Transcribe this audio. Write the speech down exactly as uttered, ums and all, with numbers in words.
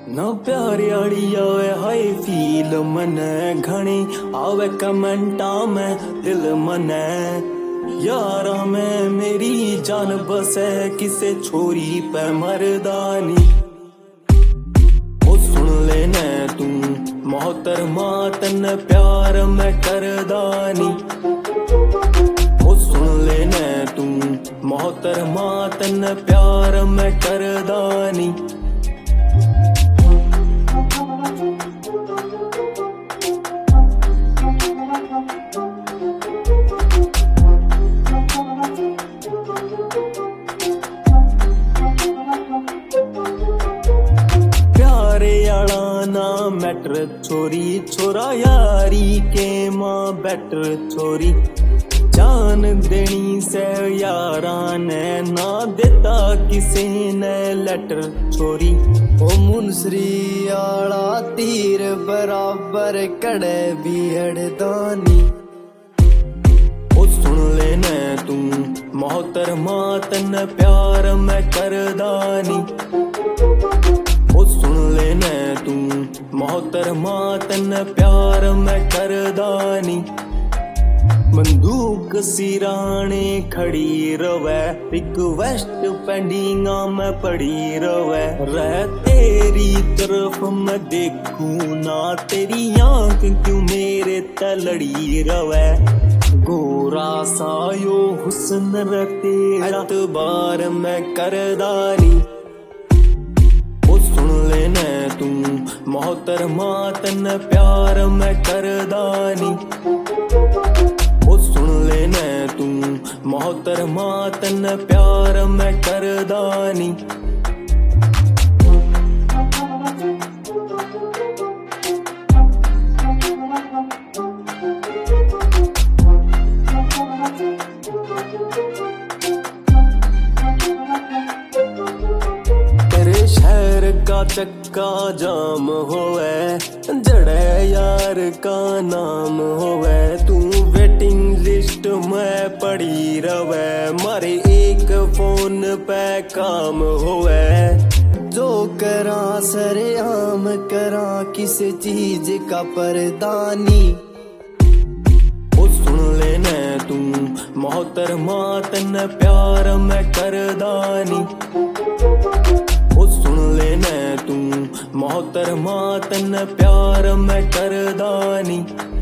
ना प्यारी आड़ी आवे हाय फील मने घणी आवे कमेंटा में दिल मने यारा में मेरी जान बसे किसे छोरी पे मर्दानी। ओ सुन लेने तू मोहतरमा तन प्यार में करदानी। ओ सुन लेने तू मोहतरमा तन प्यार में करदानी। मैटर छोरी छोरा यारी के माँ बैटर छोरी जान देनी से यारा ने ना देता किसी ने लेटर छोरी। ओ मुनसरी आला तीर बराबर कड़े भी अड़दानी। ओ सुन लेने तू मोहतरमा तन प्यार में करदानी। ओ सुन लेने तू मोहतरमा तन प्यार में करदानी। बंदूक सिराने खड़ी रवे रिक्वेस्ट पेंडिंग में पड़ी रवे रह तेरी तरफ मैं देखूं ना तेरी आंख क्यों मेरे तलड़ी रवे। गोरा सा यो हुस्न रते एतबार में करदानी। लेने तू मोहतरमा तन प्यार में करदानी। ओ सुन लेने तू मोहतरमा तन प्यार में करदानी। शहर का चक्का जाम होवे जड़े यार का नाम होवे तू वेटिंग लिस्ट में पड़ी रवे मारे एक फोन पे काम होवे। जो करा सरेआम करा किस चीज का परदानी। ओ सुन लेने तू मोहतरमा तन प्यार में करदानी। लेने तू मोहतरमा तन प्यार में करदानी।